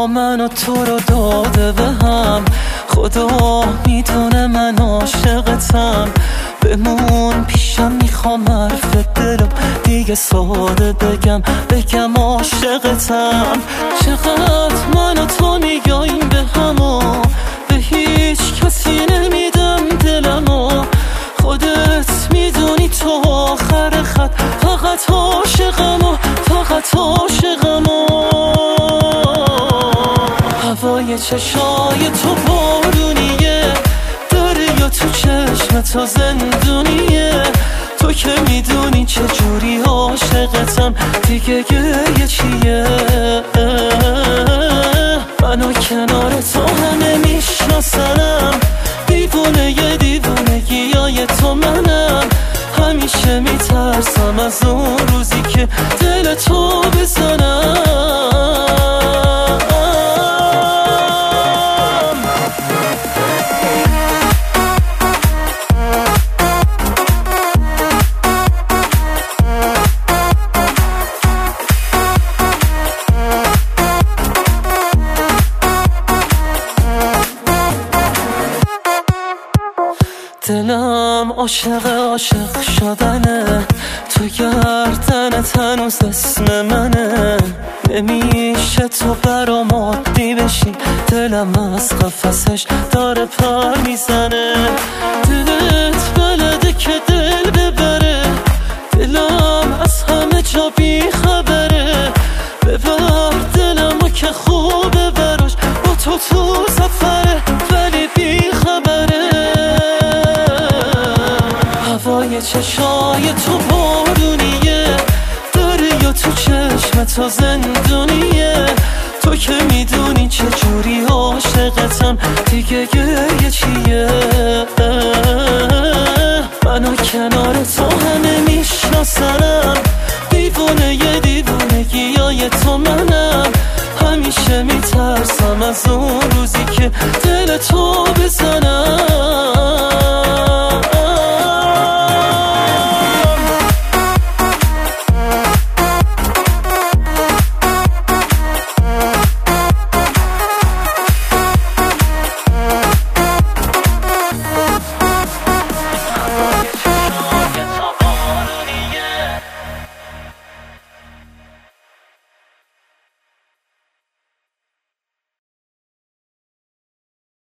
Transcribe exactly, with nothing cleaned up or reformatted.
خدا من و تو رو داده به هم، خدا میدونه من عاشقتم. بمون پیشم میخوام حرف دلم دیگه ساده بگم بگم عاشقتم. چقدر من و تو میگاییم به همو، به هیچ کسی نمیدم دلمو. خودت میدونی تو آخر خط فقط عاشقمو، فقط عاشقمو. هوای چشای تو بارونیه، دریا تو چشم تو زندونیه. تو که میدونی چه جوری عاشقتم، دیگه گریه چیه؟ منو کنار تو همه میشناسنم، دیوونه یه دیوونگیای تو منم. همیشه میترسم از اون روزی که دل تو بزنم. دلم عاشق عاشق شدنه، تو گردنت هنوز اسم منه. نمیشه تو برام عادی بشی، دلم از قفسش داره پر میزنه. دلت بلده که دل ببره، دلم از همه جا بی خبره. ببر دلمو که خوبه براش، با تو تو سفره ولی بی خبره. هوای چشای تو بارونیه، دریا تو چشم تو زندونیه. تو که میدونی چه جوری عاشقتم، دیگه گریه چیه؟ منو کنار تو همه میشناسنم، دیوونه یه دیوونگیای تو منم. همیشه میترسم از اون روزی که دل تو بزنم.